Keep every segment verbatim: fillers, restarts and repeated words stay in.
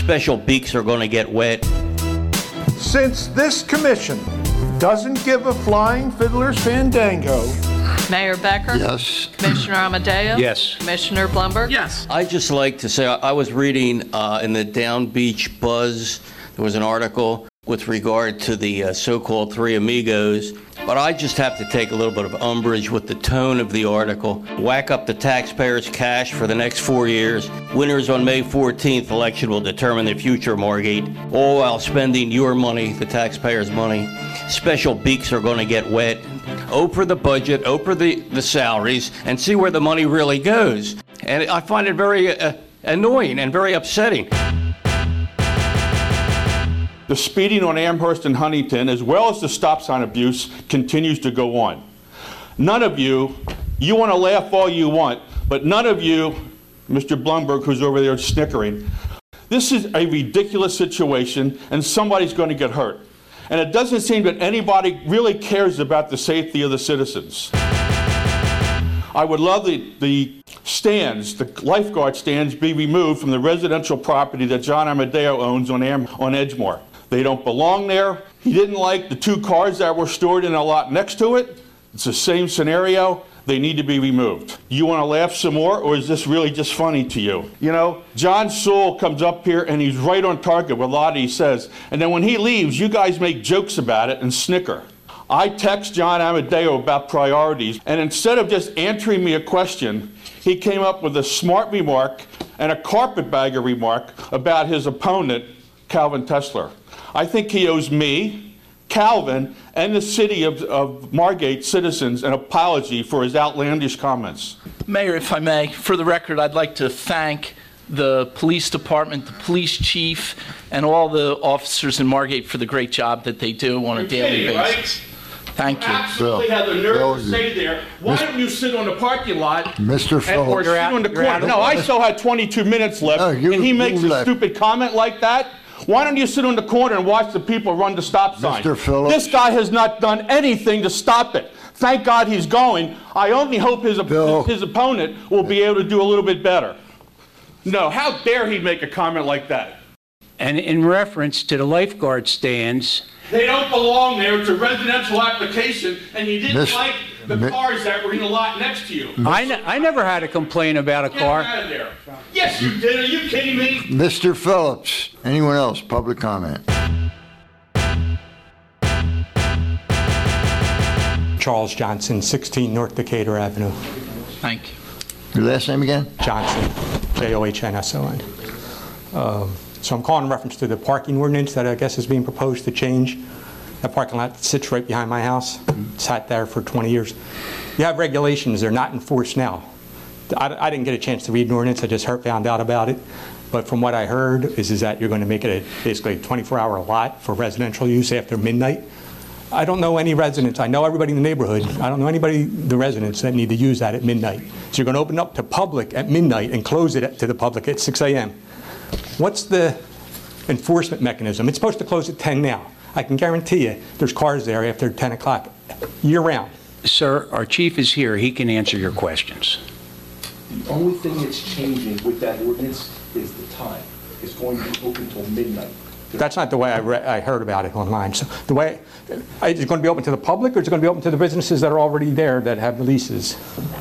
special beaks are going to get wet. Since this commission doesn't give a flying fiddler's fandango. Mayor Becker? Yes. Commissioner Amadeo? Yes. Commissioner Blumberg? Yes. I'd just like to say, I I was reading uh, in the Down Beach Buzz, there was an article with regard to the uh, so-called Three Amigos, but I just have to take a little bit of umbrage with the tone of the article. Whack up the taxpayers' cash for the next four years. Winners on May fourteenth election will determine the future, Margate, all while spending your money, the taxpayers' money. Special beaks are going to get wet. Oprah the budget, Oprah the, the salaries, and see where the money really goes. And I find it very uh, annoying and very upsetting. The speeding on Amherst and Huntington, as well as the stop sign abuse, continues to go on. None of you, you want to laugh all you want, but none of you, Mister Blumberg, who's over there snickering, this is a ridiculous situation, and somebody's going to get hurt. And it doesn't seem that anybody really cares about the safety of the citizens. I would love the, the stands, the lifeguard stands, be removed from the residential property that John Amadeo owns on, Am- on Edgemore. They don't belong there. He didn't like the two cars that were stored in a lot next to it. It's the same scenario. They need to be removed. You want to laugh some more, or is this really just funny to you? You know, John Sewell comes up here and he's right on target with a lot he says. And then when he leaves, you guys make jokes about it and snicker. I text John Amadeo about priorities, and instead of just answering me a question, he came up with a smart remark and a carpetbagger remark about his opponent, Calvin Tesler. I think he owes me, Calvin, and the city of, of Margate citizens an apology for his outlandish comments. Mayor, if I may, for the record, I'd like to thank the police department, the police chief, and all the officers in Margate for the great job that they do on a daily basis. Right? Thank you. Absolutely Bill, have the nerve Bill, to say there, why Mister don't you sit on the parking lot Mister and, or Phillips. sit on the corner? No, I still had twenty-two minutes left, No, you- and he makes you a left. stupid comment like that. Why don't you sit on the corner and watch the people run the stop sign? Mister Phillips. This guy has not done anything to stop it. Thank God he's going. I only hope his, Bill. his opponent will be able to do a little bit better. No, how dare he make a comment like that? And in reference to the lifeguard stands, They don't belong there. It's a residential application, and you didn't Miss- like the Mi- cars that were in the lot next to you. I, n- I never had a complaint about a Get car. out of there. Yes, you did. Are you kidding me? Mister Phillips. Anyone else? Public comment. Charles Johnson, sixteen North Decatur Avenue. Thank you. Your last name again? Johnson, J O H N S O N. Um, So I'm calling in reference to the parking ordinance that I guess is being proposed to change. That parking lot sits right behind my house. It's sat there for twenty years. You have regulations, they're not enforced now. I, I didn't get a chance to read an ordinance, I just heard, found out about it. But from what I heard is, is that you're going to make it a, basically a twenty-four hour lot for residential use after midnight. I don't know any residents, I know everybody in the neighborhood, I don't know anybody, the residents that need to use that at midnight. So you're going to open up to public at midnight and close it to the public at six a m What's the enforcement mechanism? It's supposed to close at ten now. I can guarantee you there's cars there after ten o'clock year round. Sir, our chief is here. He can answer your questions. The only thing that's changing with that ordinance is the time. It's going to be open till midnight. That's not the way I, re- I heard about it online. So the way, is it going to be open to the public, or is it going to be open to the businesses that are already there that have leases?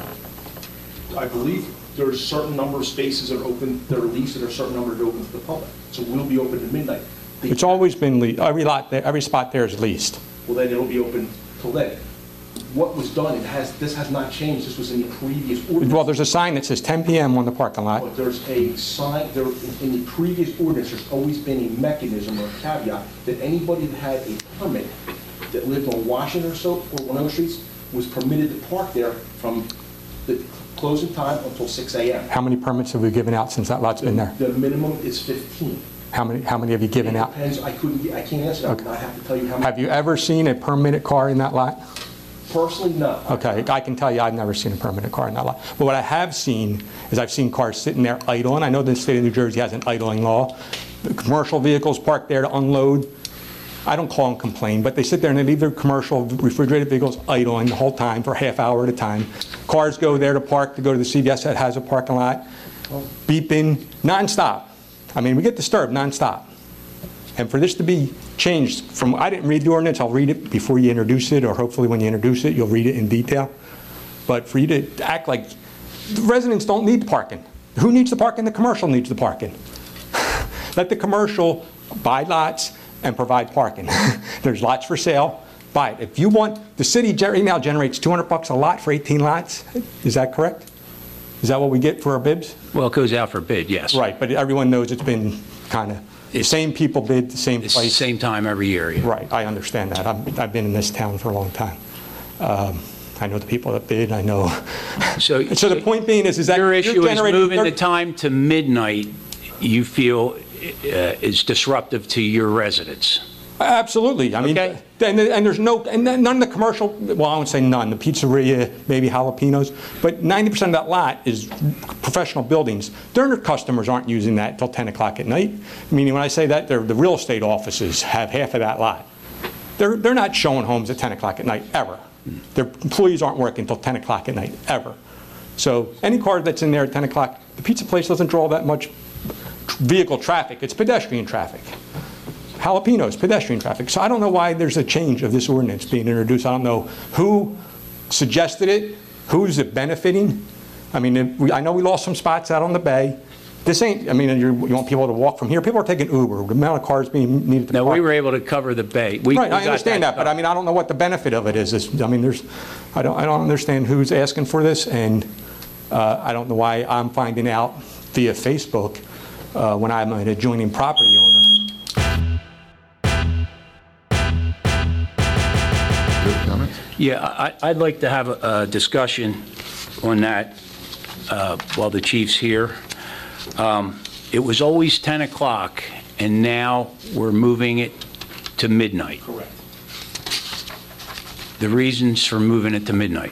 I believe there's a certain number of spaces that are open, that are leased, and there's a certain number that are open to the public. So we'll be open to midnight. The- It's always been leased. Every lot, there, every spot there is leased. Well, then it'll be open till then. What was done, it has, this has not changed. This was in the previous ordinance. Well, there's a sign that says ten p m on the parking lot. But there's a sign, there, in the previous ordinance, there's always been a mechanism or a caveat that anybody that had a permit that lived on Washington or so, or one of those streets, was permitted to park there from the closing time until six a m How many permits have we given out since that lot's been there? The minimum is fifteen. How many, how many have you given It out? depends, I couldn't, I can't answer that. Okay. I have to tell you how many. Have you ever seen a permitted car in that lot? Personally, no. Okay, I can tell you I've never seen a permitted car in that lot. But what I have seen is I've seen cars sitting there idling. I know the state of New Jersey has an idling law. The commercial vehicles parked there to unload. I don't call them complain, but they sit there and they leave their commercial refrigerated vehicles idling the whole time for a half hour at a time. Cars go there to park to go to the C V S that has a parking lot, beeping nonstop. I mean, we get disturbed nonstop. And for this to be changed from, I didn't read the ordinance, I'll read it before you introduce it, or hopefully when you introduce it, you'll read it in detail. But for you to act like the residents don't need parking. Who needs the parking? The commercial needs the parking. Let the commercial buy lots and provide parking. There's lots for sale, buy it. If you want, the city right now generates two hundred bucks a lot for eighteen lots. Is that correct? Is that what we get for our bids? Well, it goes out for bid, yes. Right, but everyone knows it's been kind of, the same people bid the same It's the place. same time every year. Yeah. Right, I understand that. I'm, I've been in this town for a long time. Um, I know the people that bid, I know. So, So the point being is, is that your you're issue is generating moving the thirty time to midnight, you feel uh, is disruptive to your residents. Absolutely. I mean, Okay. and, and there's no, and none of the commercial, well, I won't say none, the pizzeria, maybe jalapenos, but ninety percent of that lot is professional buildings. Their customers aren't using that till ten o'clock at night. Meaning when I say that, they're, the real estate offices have half of that lot. They're, they're not showing homes at ten o'clock at night, ever. Their employees aren't working till ten o'clock at night, ever. So any car that's in there at ten o'clock, the pizza place doesn't draw that much vehicle traffic. It's pedestrian traffic. Jalapenos, pedestrian traffic. So I don't know why there's a change of this ordinance being introduced. I don't know who suggested it, who's it benefiting. I mean, it- we- I know we lost some spots out on the bay. This ain't, I mean, you're, you want people to walk from here? People are taking Uber. The amount of cars being needed to Now, park. we were able to cover the bay. We, Right, we I got understand that, but I mean, I don't know what the benefit of it is. It's- I mean, there's, I don't, I don't understand who's asking for this, and uh, I don't know why I'm finding out via Facebook uh, when I'm an adjoining property owner. Good comments? Yeah, I, I'd like to have a, a discussion on that uh, while the chief's here. Um, It was always ten o'clock, and now we're moving it to midnight. Correct. The reasons for moving it to midnight.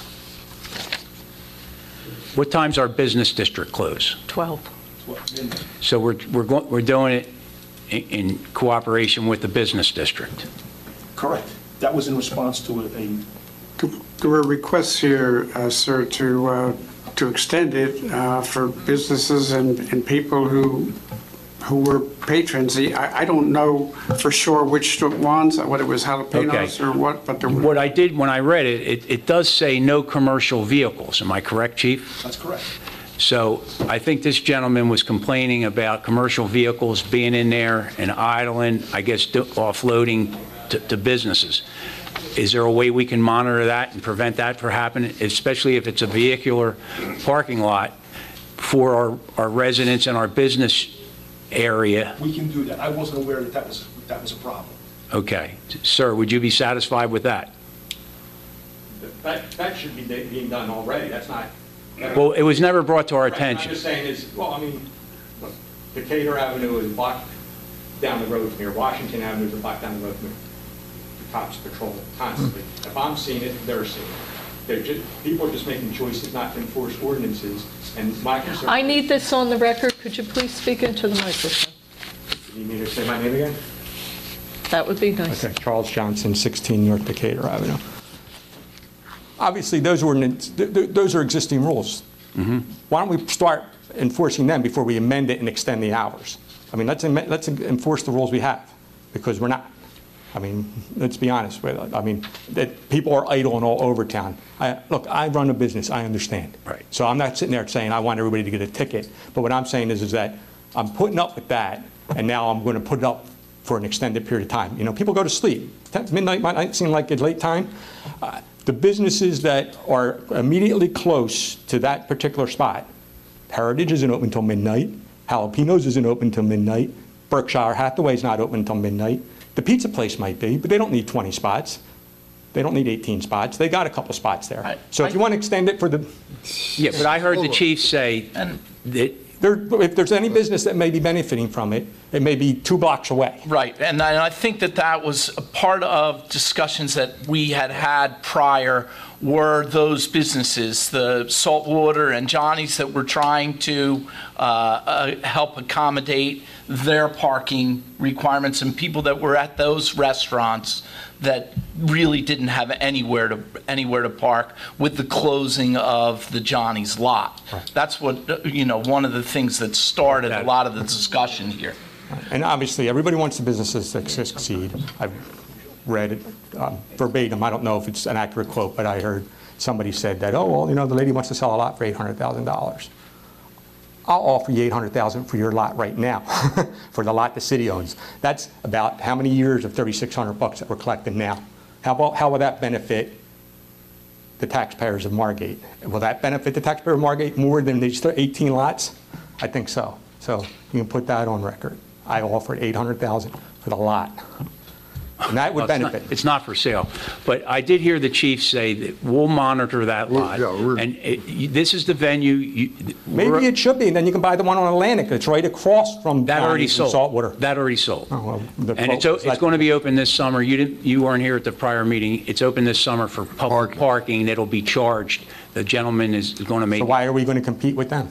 What time's our business district close? twelve. So we're, we're going, we're doing it in, in cooperation with the business district. Correct. That was in response to a, a There were requests here, uh, sir, to, uh, to extend it uh, for businesses and, and people who, who were patrons. The- I, I don't know for sure which ones, whether it was jalapenos Okay. or what, but there were. What I did when I read it, it, it does say no commercial vehicles. Am I correct, Chief? That's correct. So I think this gentleman was complaining about commercial vehicles being in there and idling, I guess do- offloading to, to businesses. Is there a way we can monitor that and prevent that from happening, especially if it's a vehicular parking lot for our, our residents and our business area? We can do that. I wasn't aware that that was, that was a problem. Okay. Sir, would you be satisfied with that? That, that should be da- being done already. That's not. Well, it was never brought to our Right, attention. I'm just saying is, well, I mean, look, Decatur Avenue is blocked down the road from here. Washington Avenue is blocked down the road from here. The cops patrol it constantly. If I'm seeing it, they're seeing it. They're just, people are just making choices not to enforce ordinances, and my concern. I need this on the record. Could you please speak into the microphone? You need me to say my name again? That would be nice. Okay, Charles Johnson, sixteen North Decatur Avenue. Obviously, those ordinance, th- th- those are existing rules. Why don't we start enforcing them before we amend it and extend the hours? I mean, let's, am- let's enforce the rules we have, because we're not. I mean, let's be honest with it. I mean, that people are idling all over town. I, look, I run a business, I understand. Right. So I'm not sitting there saying I want everybody to get a ticket, but what I'm saying is, is that I'm putting up with that, and now I'm going to put it up for an extended period of time. You know, people go to sleep. Midnight might not seem like a late time. Uh, The businesses that are immediately close to that particular spot, Heritage isn't open until midnight, Jalapenos isn't open until midnight, Berkshire Hathaway's not open until midnight. The pizza place might be, but they don't need twenty spots. They don't need eighteen spots. They got a couple spots there. I- So if you want to extend it for the, Yeah, but I heard the chief say that, there, if there's any business that may be benefiting from it, it may be two blocks away. Right, and I and I think that that was a part of discussions that we had had prior were those businesses, the Saltwater and Johnny's, that were trying to uh, uh, help accommodate their parking requirements, and people that were at those restaurants that really didn't have anywhere to anywhere to park with the closing of the Johnny's lot. Right. That's what, you know, one of the things that started a lot of the discussion here. And obviously, everybody wants the businesses to succeed. I've read it um, verbatim. I don't know if it's an accurate quote, but I heard somebody said that, oh, well, you know, the lady wants to sell a lot for eight hundred thousand dollars. I'll offer you eight hundred thousand dollars for your lot right now, for the lot the city owns. That's about how many years of thirty-six hundred bucks that we're collecting now. How about, how will that benefit the taxpayers of Margate? Will that benefit the taxpayer of Margate more than these eighteen lots? I think so. So you can put that on record. I offered eight hundred thousand dollars for the lot. And that would Well, it's not- benefit. It's not for sale. But I did hear the chief say that we'll monitor that Well, lot. yeah, we're- And it- you- this is the venue. you- we're- Maybe it should be, and then you can buy the one on Atlantic. It's right across from That already Johnny's and sold. Saltwater. That already sold. Oh, well, the And it's, quote o- was it's like- going to be open this summer. You didn't, you weren't here at the prior meeting. It's open this summer for public Parking. parking. It'll be charged. The gentleman is going to make, So why are we going to compete with them?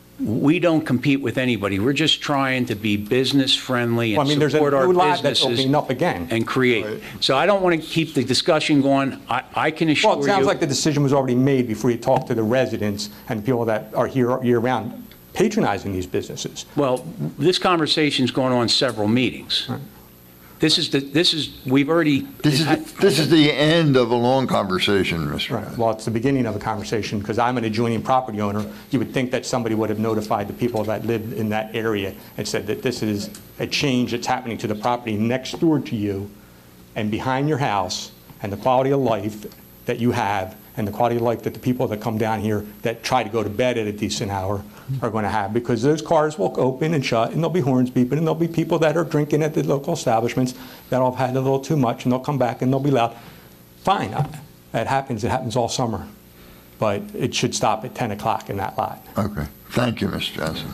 we don't compete with anybody. We're just trying to be business friendly Well, I mean, and there's a support our new lot that's businesses opening up again. and create. So I don't want to keep the discussion going. I, I can assure you. Well, it sounds like the decision was already made before you talked to the residents and people that are here year-round patronizing these businesses. Well, this conversation's going on several meetings. This is the, this is, we've already. This is, the- this is the end of a long conversation, Mister Right. Well, it's the beginning of a conversation, because I'm an adjoining property owner. You would think that somebody would have notified the people that live in that area and said that this is a change that's happening to the property next door to you and behind your house, and the quality of life that you have, and the quality of life that the people that come down here that try to go to bed at a decent hour are going to have, because those cars will open and shut, and there'll be horns beeping, and there'll be people that are drinking at the local establishments that'll have had a little too much, and they'll come back and they'll be loud. Fine, I- that happens, it happens all summer, but it should stop at ten o'clock in that lot. Okay. Thank you, Mister Johnson.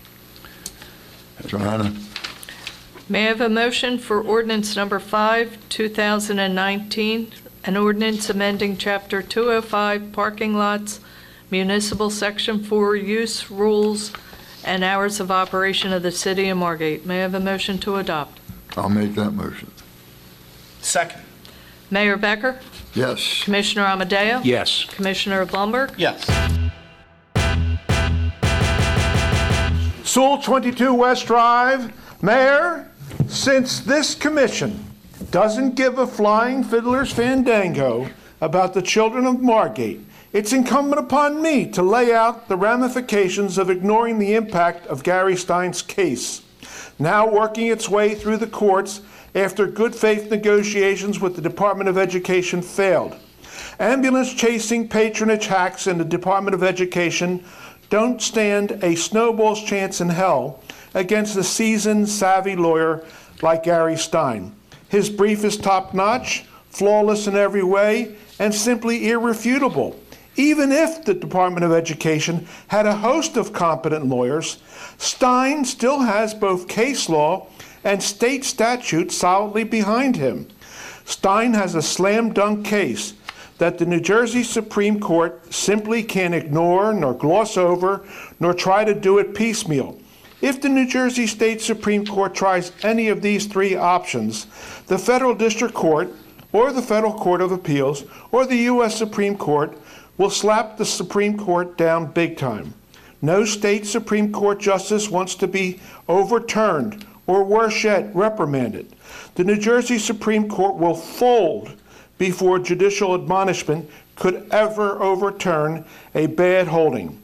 Johanna? May I have a motion for ordinance number five, two thousand nineteen, an ordinance amending Chapter two oh five Parking Lots, Municipal Section four Use Rules and Hours of Operation of the City of Margate. May I have a motion to adopt? I'll make that motion. Second. Mayor Becker? Yes. Commissioner Amadeo? Yes. Commissioner Blumberg? Yes. Sewell twenty-two West Drive. Mayor, since this commission doesn't give a flying fiddler's fandango about the children of Margate, it's incumbent upon me to lay out the ramifications of ignoring the impact of Gary Stein's case, now working its way through the courts after good faith negotiations with the Department of Education failed. Ambulance chasing patronage hacks in the Department of Education don't stand a snowball's chance in hell against a seasoned, savvy lawyer like Gary Stein. His brief is top-notch, flawless in every way, and simply irrefutable. Even if the Department of Education had a host of competent lawyers, Stein still has both case law and state statute solidly behind him. Stein has a slam-dunk case that the New Jersey Supreme Court simply can't ignore, nor gloss over, nor try to do it piecemeal. If the New Jersey State Supreme Court tries any of these three options, the Federal District Court, or the Federal Court of Appeals, or the U S Supreme Court will slap the Supreme Court down big time. No state Supreme Court justice wants to be overturned, or worse yet, reprimanded. The New Jersey Supreme Court will fold before judicial admonishment could ever overturn a bad holding.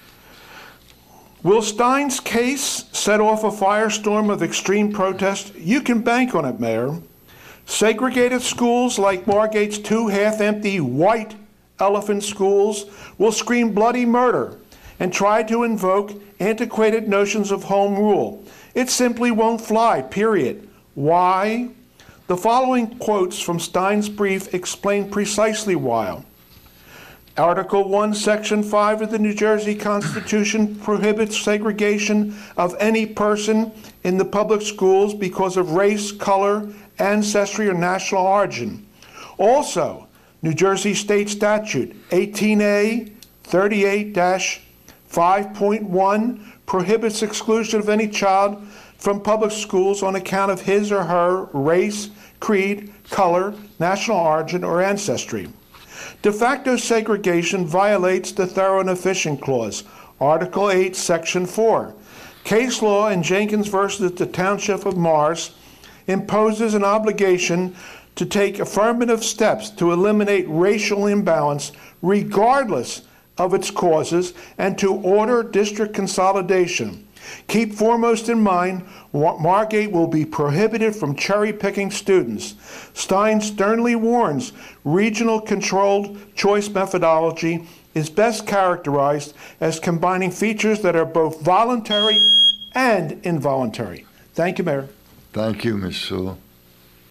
Will Stein's case set off a firestorm of extreme protest? You can bank on it, Mayor. Segregated schools like Margate's two half-empty white elephant schools will scream bloody murder and try to invoke antiquated notions of home rule. It simply won't fly, period. Why? The following quotes from Stein's brief explain precisely why. Article one, Section five of the New Jersey Constitution prohibits segregation of any person in the public schools because of race, color, ancestry, or national origin. Also, New Jersey State Statute eighteen A thirty-eight dash five point one prohibits exclusion of any child from public schools on account of his or her race, creed, color, national origin, or ancestry. De facto segregation violates the Thorough and Efficient Clause, Article eight, Section four. Case law in Jenkins versus the Township of Morris imposes an obligation to take affirmative steps to eliminate racial imbalance regardless of its causes and to order district consolidation. Keep foremost in mind, Margate will be prohibited from cherry-picking students. Stein sternly warns regional controlled choice methodology is best characterized as combining features that are both voluntary and involuntary. Thank you, Mayor. Thank you, Miz Sewell.